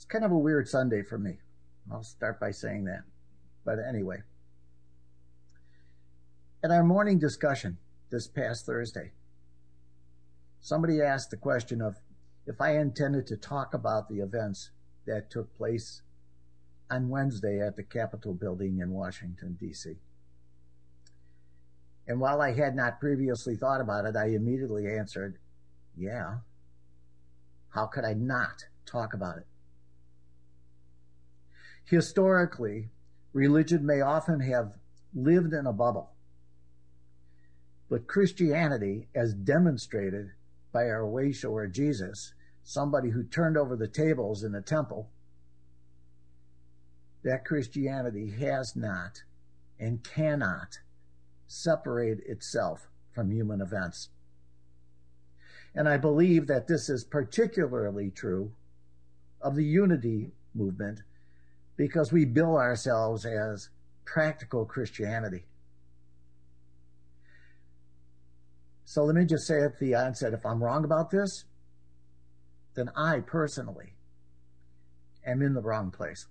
kind of a weird Sunday for me. I'll start by saying that. But anyway, at our morning discussion this past Thursday, somebody asked the question of if I intended to talk about the events that took place on Wednesday at the Capitol building in Washington, D.C. And while I had not previously thought about it, I immediately answered, yeah. How could I not talk about it? Historically, religion may often have lived in a bubble, but Christianity, as demonstrated by our way-shower Jesus, somebody who turned over the tables in the temple, that Christianity has not and cannot separate itself from human events. And I believe that this is particularly true of the unity movement because we bill ourselves as practical Christianity. So let me just say at the onset, if I'm wrong about this, then I personally am in the wrong place.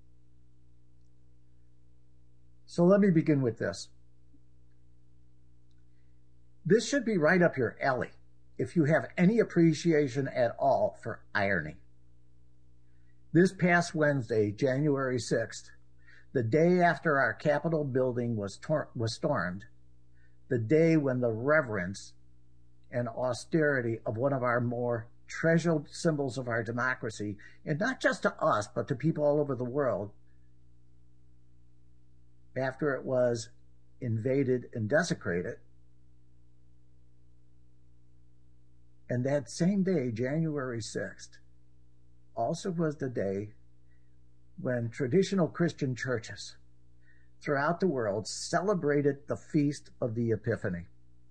So let me begin with this. This should be right up your alley if you have any appreciation at all for irony. This past Wednesday, January 6th, the day after our Capitol building was stormed, the day when the reverence and austerity of one of our more treasured symbols of our democracy, and not just to us, but to people all over the world, after it was invaded and desecrated. And that same day, January 6th, also was the day when traditional Christian churches throughout the world celebrated the Feast of the Epiphany.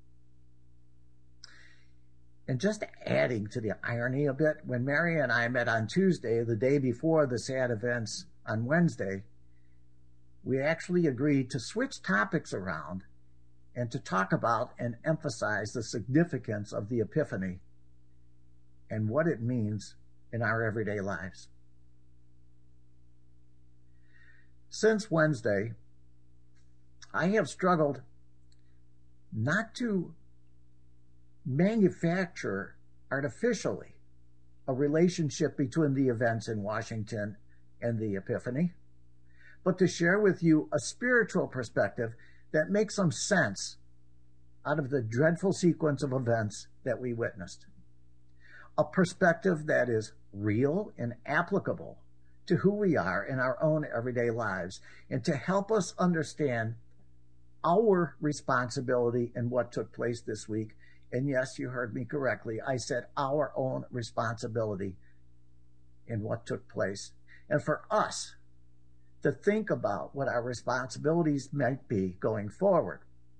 And just adding to the irony a bit, when Mary and I met on Tuesday, the day before the sad events on Wednesday, we actually agreed to switch topics around and to talk about and emphasize the significance of the Epiphany and what it means in our everyday lives. Since Wednesday, I have struggled not to manufacture artificially a relationship between the events in Washington and the Epiphany, but to share with you a spiritual perspective that makes some sense out of the dreadful sequence of events that we witnessed. A perspective that is real and applicable to who we are in our own everyday lives, and to help us understand our responsibility in what took place this week. And yes, you heard me correctly. I said our own responsibility in what took place. And for us to think about what our responsibilities might be going forward.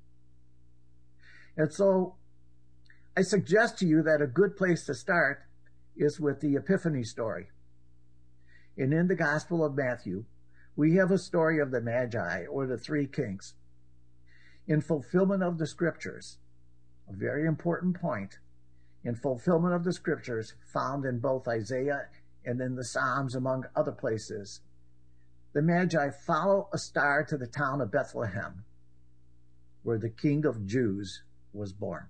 And so I suggest to you that a good place to start is with the Epiphany story. And in the Gospel of Matthew, we have a story of the Magi, or the three kings. In fulfillment of the scriptures, a very important point, in fulfillment of the scriptures found in both Isaiah and in the Psalms, among other places, the Magi follow a star to the town of Bethlehem, where the King of Jews was born.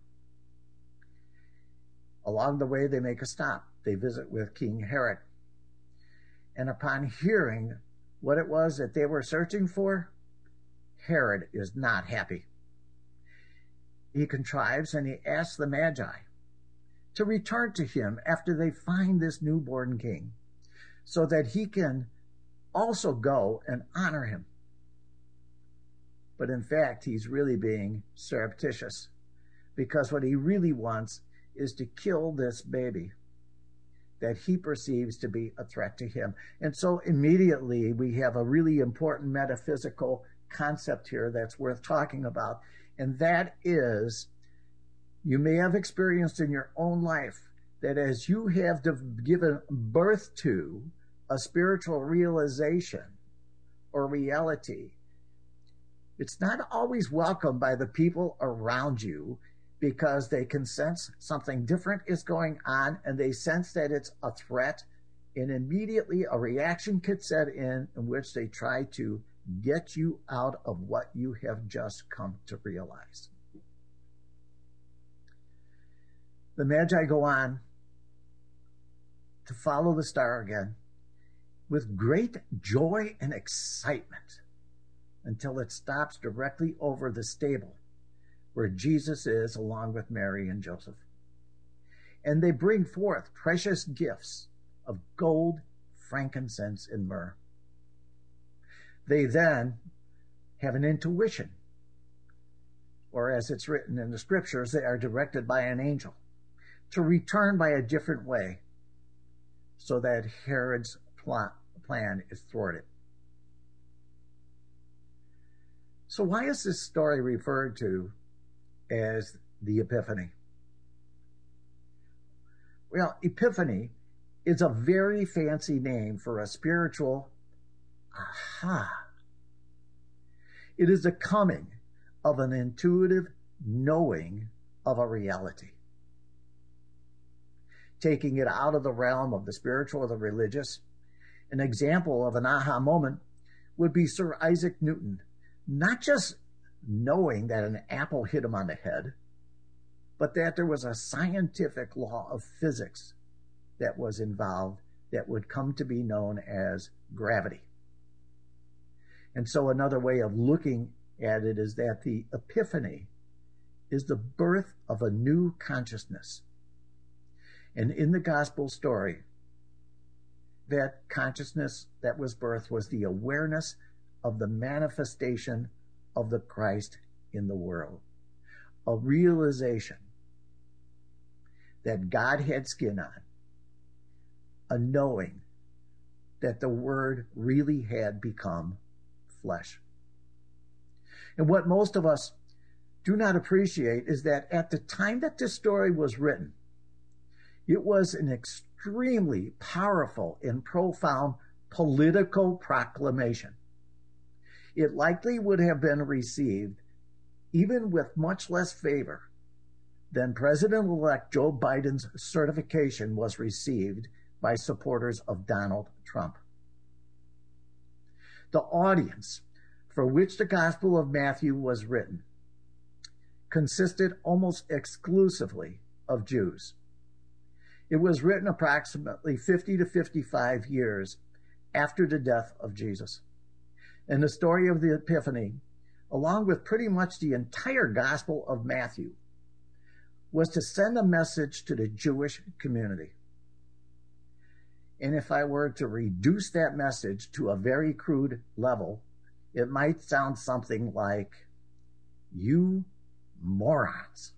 Along the way, they make a stop. They visit with King Herod. And upon hearing what it was that they were searching for, Herod is not happy. He contrives and he asks the Magi to return to him after they find this newborn king, so that he can also go and honor him. But in fact, he's really being surreptitious, because what he really wants is to kill this baby that he perceives to be a threat to him. And so immediately we have a really important metaphysical concept here that's worth talking about. And that is, you may have experienced in your own life that as you have given birth to a spiritual realization or reality, it's not always welcomed by the people around you, because they can sense something different is going on, and they sense that it's a threat And immediately a reaction could set in which they try to get you out of what you have just come to realize. The Magi go on to follow the star again with great joy and excitement until it stops directly over the stable where Jesus is, along with Mary and Joseph. And they bring forth precious gifts of gold, frankincense, and myrrh. They then have an intuition, or as it's written in the scriptures, they are directed by an angel to return by a different way so that Herod's plan is thwarted. So why is this story referred to as the Epiphany? Well, Epiphany is a very fancy name for a spiritual aha. It is the coming of an intuitive knowing of a reality. Taking it out of the realm of the spiritual or the religious, an example of an aha moment would be Sir Isaac Newton, not just knowing that an apple hit him on the head, but that there was a scientific law of physics that was involved that would come to be known as gravity. And so another way of looking at it is that the Epiphany is the birth of a new consciousness. And in the gospel story, that consciousness that was birthed was the awareness of the manifestation of the Christ in the world. A realization that God had skin on. A knowing that the Word really had become flesh. And what most of us do not appreciate is that at the time that this story was written, it was an extremely powerful and profound political proclamation. It likely would have been received even with much less favor than President-elect Joe Biden's certification was received by supporters of Donald Trump. The audience for which the Gospel of Matthew was written consisted almost exclusively of Jews. It was written approximately 50 to 55 years after the death of Jesus. And the story of the Epiphany, along with pretty much the entire Gospel of Matthew, was to send a message to the Jewish community. And if I were to reduce that message to a very crude level, it might sound something like, "You morons.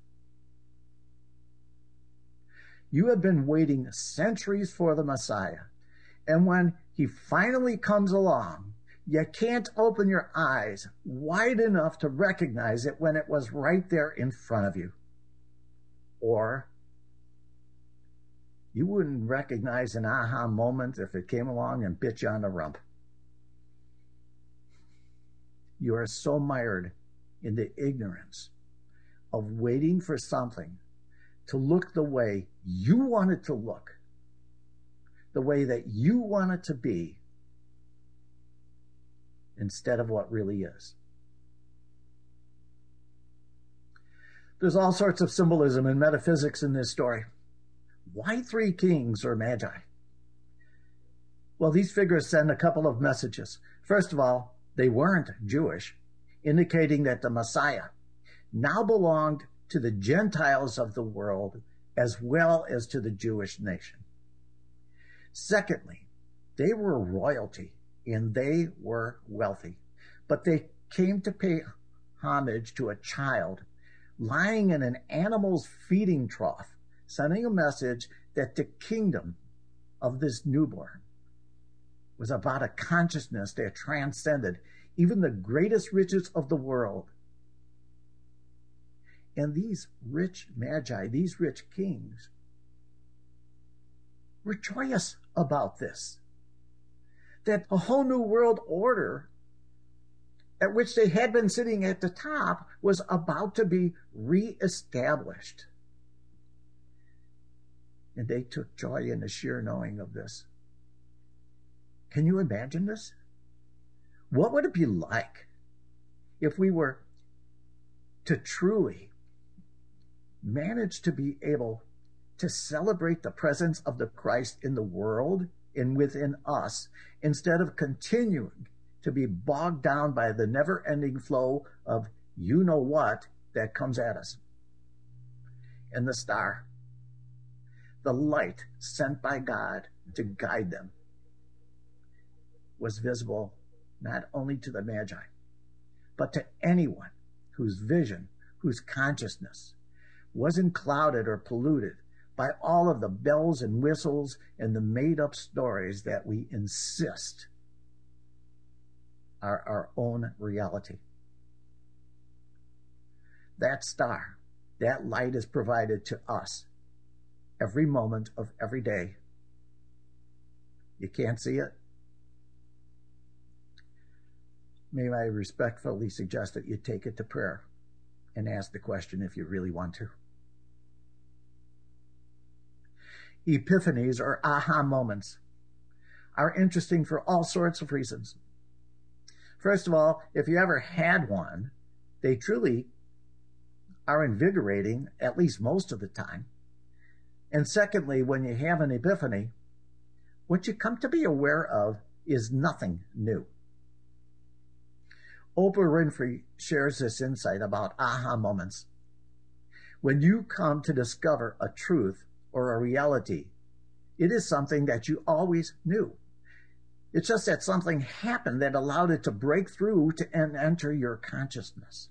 You have been waiting centuries for the Messiah, and when he finally comes along, you can't open your eyes wide enough to recognize it when it was right there in front of you." Or, you wouldn't recognize an aha moment if it came along and bit you on the rump. You are so mired in the ignorance of waiting for something to look the way you want it to look, the way that you want it to be, instead of what really is. There's all sorts of symbolism and metaphysics in this story. Why 3 kings or magi? Well, these figures send a couple of messages. First of all, they weren't Jewish, indicating that the Messiah now belonged to the Gentiles of the world as well as to the Jewish nation. Secondly, they were royalty and they were wealthy, but they came to pay homage to a child lying in an animal's feeding trough, sending a message that the kingdom of this newborn was about a consciousness that transcended even the greatest riches of the world. And these rich magi, these rich kings, were joyous about this. That a whole new world order at which they had been sitting at the top was about to be reestablished. And they took joy in the sheer knowing of this. Can you imagine this? What would it be like if we were to truly manage to be able to celebrate the presence of the Christ in the world and within us, instead of continuing to be bogged down by the never-ending flow of you know what that comes at us? And the star, the light sent by God to guide them, was visible not only to the Magi, but to anyone whose vision, whose consciousness wasn't clouded or polluted by all of the bells and whistles and the made-up stories that we insist are our own reality. That star, that light is provided to us every moment of every day. You can't see it? May I respectfully suggest that you take it to prayer and ask the question if you really want to. Epiphanies, or aha moments, are interesting for all sorts of reasons. First of all, if you ever had one, they truly are invigorating, at least most of the time. And secondly, when you have an epiphany, what you come to be aware of is nothing new. Oprah Winfrey shares this insight about aha moments. When you come to discover a truth or a reality, it is something that you always knew. It's just that something happened that allowed it to break through and enter your consciousness.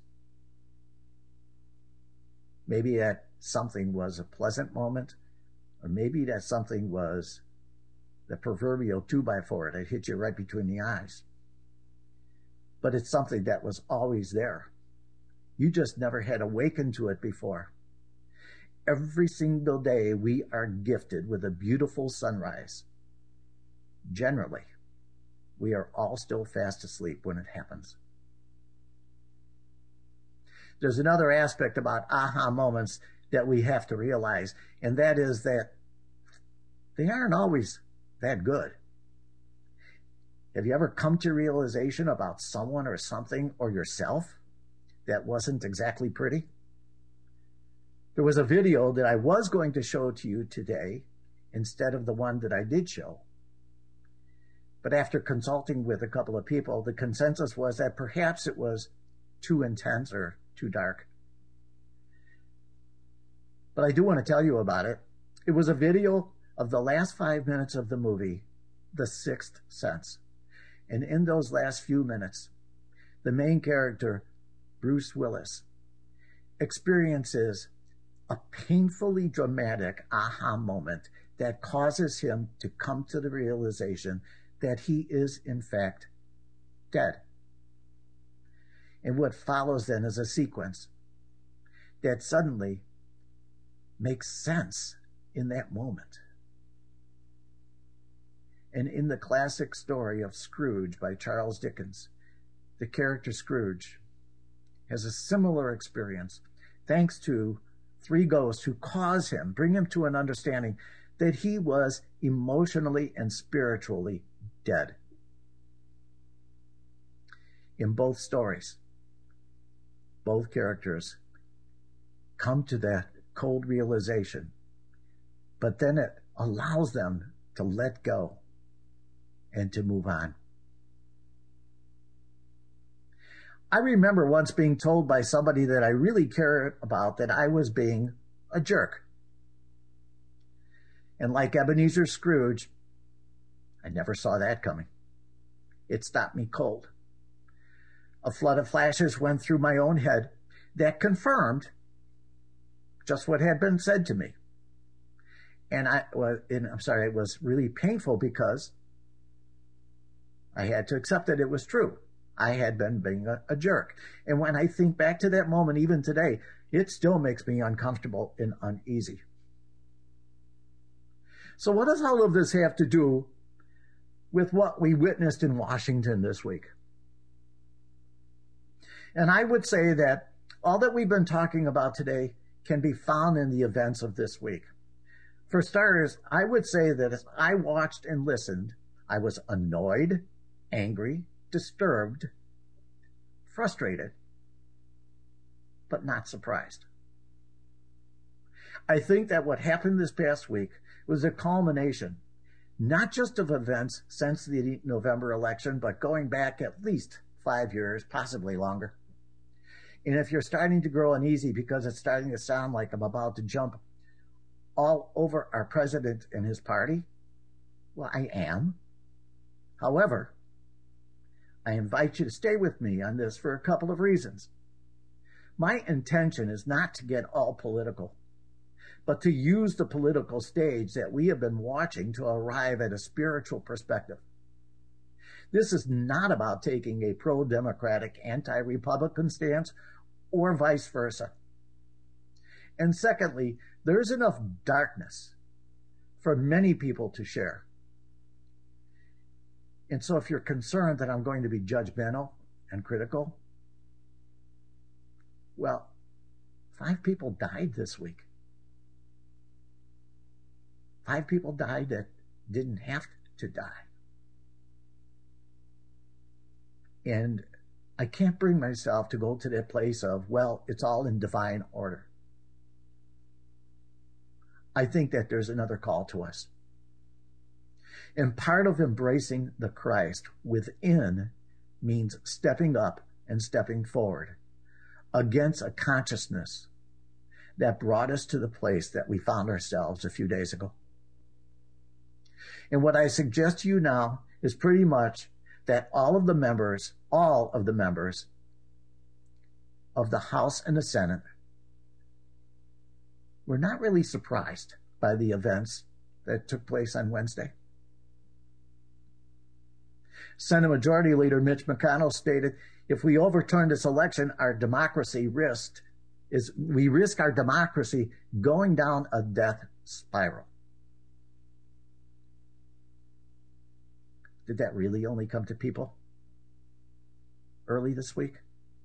Maybe that something was a pleasant moment, or maybe that something was the proverbial 2x4 that hit you right between the eyes. But it's something that was always there. You just never had awakened to it before. Every single day we are gifted with a beautiful sunrise. Generally, we are all still fast asleep when it happens. There's another aspect about aha moments that we have to realize, and that is that they aren't always that good. Have you ever come to realization about someone or something or yourself that wasn't exactly pretty? There was a video that I was going to show to you today instead of the one that I did show. But after consulting with a couple of people, the consensus was that perhaps it was too intense or too dark. But I do want to tell you about it. It was a video of the last 5 minutes of the movie, The Sixth Sense. And in those last few minutes, the main character, Bruce Willis, experiences a painfully dramatic aha moment that causes him to come to the realization that he is, in fact, dead. And what follows then is a sequence that suddenly makes sense in that moment. And in the classic story of Scrooge by Charles Dickens, the character Scrooge has a similar experience thanks to three ghosts who bring him to an understanding that he was emotionally and spiritually dead. In both stories, both characters come to that cold realization, but then it allows them to let go and to move on. I remember once being told by somebody that I really cared about that I was being a jerk. And like Ebenezer Scrooge, I never saw that coming. It stopped me cold. A flood of flashes went through my own head that confirmed just what had been said to me. And it was really painful because I had to accept that it was true. I had been being a jerk. And when I think back to that moment, even today, it still makes me uncomfortable and uneasy. So what does all of this have to do with what we witnessed in Washington this week? And I would say that all that we've been talking about today can be found in the events of this week. For starters, I would say that as I watched and listened, I was annoyed, angry, disturbed, frustrated, but not surprised. I think that what happened this past week was a culmination, not just of events since the November election, but going back at least 5 years, possibly longer. And if you're starting to grow uneasy because it's starting to sound like I'm about to jump all over our president and his party, well, I am. However, I invite you to stay with me on this for a couple of reasons. My intention is not to get all political, but to use the political stage that we have been watching to arrive at a spiritual perspective. This is not about taking a pro-democratic, anti-Republican stance or vice versa. And secondly, there's enough darkness for many people to share. And so if you're concerned that I'm going to be judgmental and critical, well, 5 people died this week. 5 people died that didn't have to die. And I can't bring myself to go to that place of, well, it's all in divine order. I think that there's another call to us. And part of embracing the Christ within means stepping up and stepping forward against a consciousness that brought us to the place that we found ourselves a few days ago. And what I suggest to you now is pretty much that all of the members of the House and the Senate were not really surprised by the events that took place on Wednesday. Senate Majority Leader Mitch McConnell stated, if we overturn this election, we risk our democracy going down a death spiral. Did that really only come to people early this week?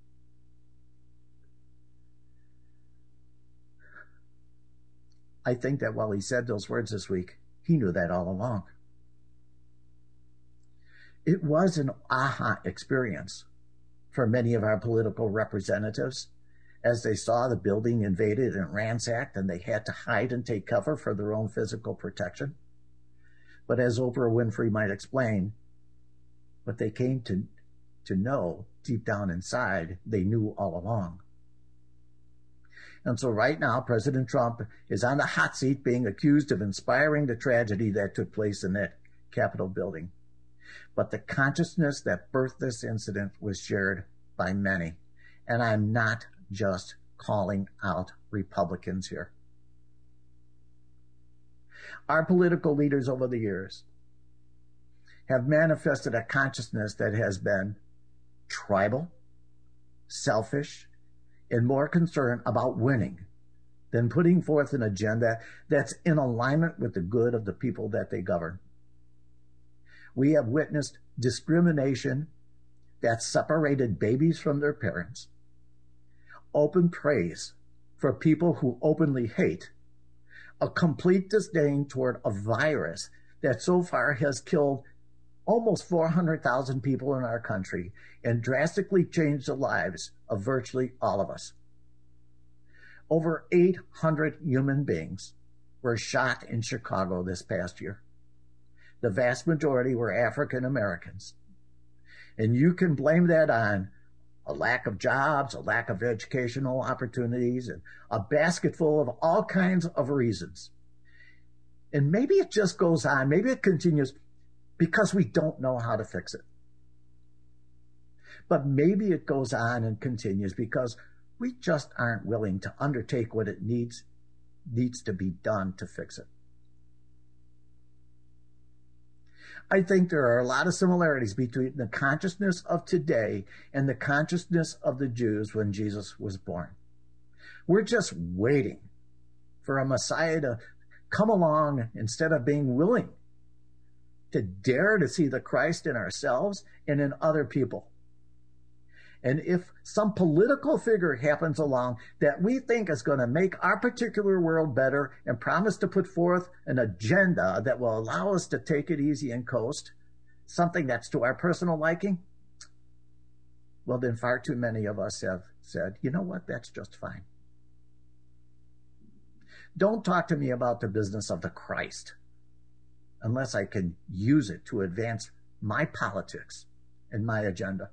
I think that while he said those words this week, he knew that all along. It was an aha experience for many of our political representatives as they saw the building invaded and ransacked and they had to hide and take cover for their own physical protection. But as Oprah Winfrey might explain, what they came to know deep down inside, they knew all along. And so right now, President Trump is on the hot seat being accused of inspiring the tragedy that took place in that Capitol building. But the consciousness that birthed this incident was shared by many. And I'm not just calling out Republicans here. Our political leaders over the years have manifested a consciousness that has been tribal, selfish, and more concerned about winning than putting forth an agenda that's in alignment with the good of the people that they govern. We have witnessed discrimination that separated babies from their parents, open praise for people who openly hate, a complete disdain toward a virus that so far has killed almost 400,000 people in our country and drastically changed the lives of virtually all of us. Over 800 human beings were shot in Chicago this past year. The vast majority were African Americans. And you can blame that on a lack of jobs, a lack of educational opportunities, and a basket full of all kinds of reasons. And maybe it just goes on, maybe it continues because we don't know how to fix it. But maybe it goes on and continues because we just aren't willing to undertake what it needs to be done to fix it. I think there are a lot of similarities between the consciousness of today and the consciousness of the Jews when Jesus was born. We're just waiting for a Messiah to come along instead of being willing to dare to see the Christ in ourselves and in other people. And if some political figure happens along that we think is going to make our particular world better and promise to put forth an agenda that will allow us to take it easy and coast, something that's to our personal liking, well, then far too many of us have said, you know what, that's just fine. Don't talk to me about the business of the Christ unless I can use it to advance my politics and my agenda.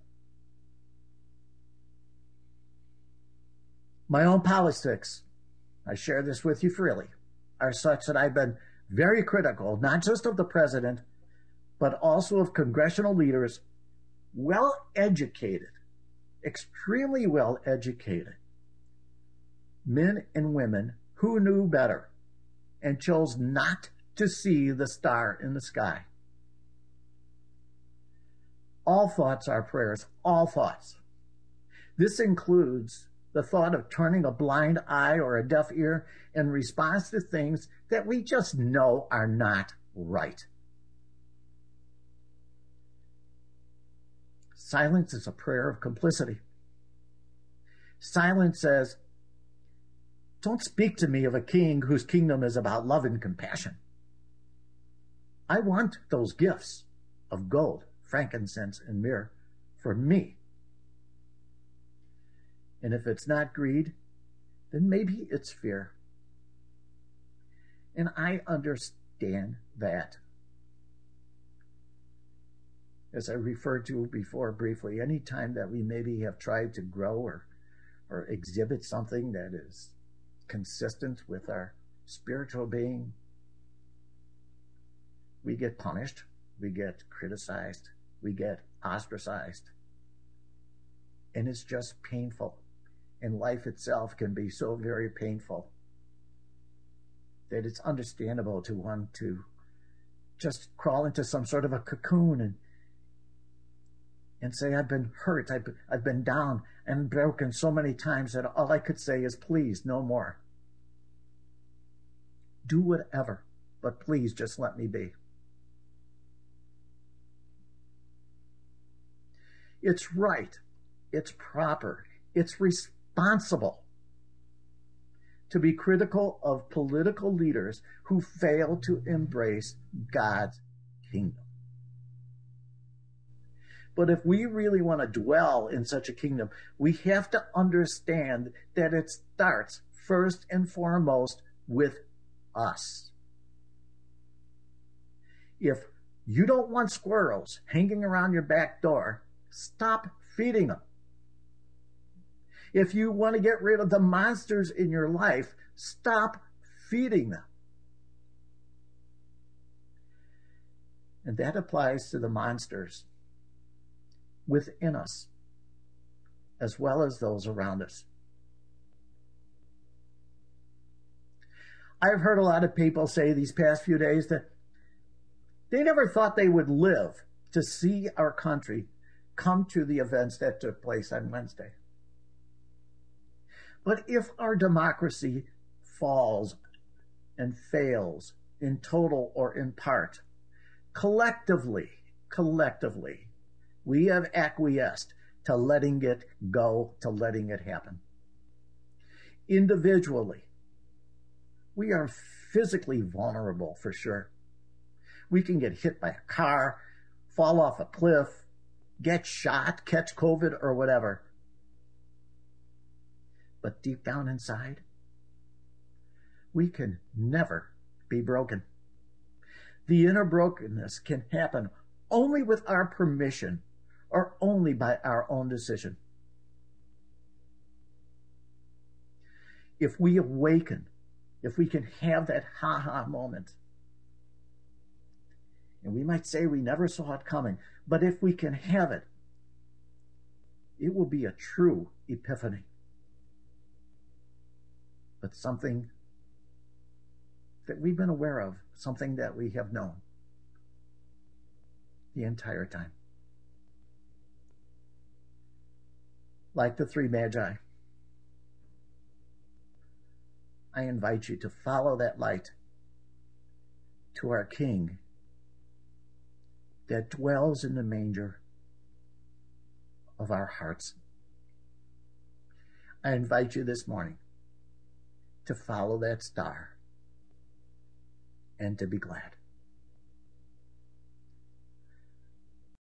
My own politics, I share this with you freely, are such that I've been very critical, not just of the president, but also of congressional leaders, well-educated, extremely well-educated men and women who knew better and chose not to see the star in the sky. All thoughts are prayers, all thoughts. This includes the thought of turning a blind eye or a deaf ear in response to things that we just know are not right. Silence is a prayer of complicity. Silence says, don't speak to me of a king whose kingdom is about love and compassion. I want those gifts of gold, frankincense, and myrrh for me. And if it's not greed, then maybe it's fear. And I understand that. As I referred to before briefly, any time that we maybe have tried to grow or exhibit something that is consistent with our spiritual being, we get punished, we get criticized, we get ostracized. And it's just painful. And life itself can be so very painful that it's understandable to want to just crawl into some sort of a cocoon and say, I've been hurt, I've been down and broken so many times that all I could say is, please, no more. Do whatever, but please just let me be. It's right, it's proper, it's responsible to be critical of political leaders who fail to embrace God's kingdom. But if we really want to dwell in such a kingdom, we have to understand that it starts first and foremost with us. If you don't want squirrels hanging around your back door, stop feeding them. If you want to get rid of the monsters in your life, stop feeding them. And that applies to the monsters within us, as well as those around us. I've heard a lot of people say these past few days that they never thought they would live to see our country come to the events that took place on Wednesday. But if our democracy falls and fails in total or in part, collectively, we have acquiesced to letting it go, to letting it happen. Individually, we are physically vulnerable for sure. We can get hit by a car, fall off a cliff, get shot, catch COVID, or whatever. But deep down inside, we can never be broken. The inner brokenness can happen only with our permission or only by our own decision. If we awaken, if we can have that ha-ha moment, and we might say we never saw it coming, but if we can have it, it will be a true epiphany. But something that we've been aware of, something that we have known the entire time. Like the three magi, I invite you to follow that light to our King that dwells in the manger of our hearts. I invite you this morning to follow that star and to be glad.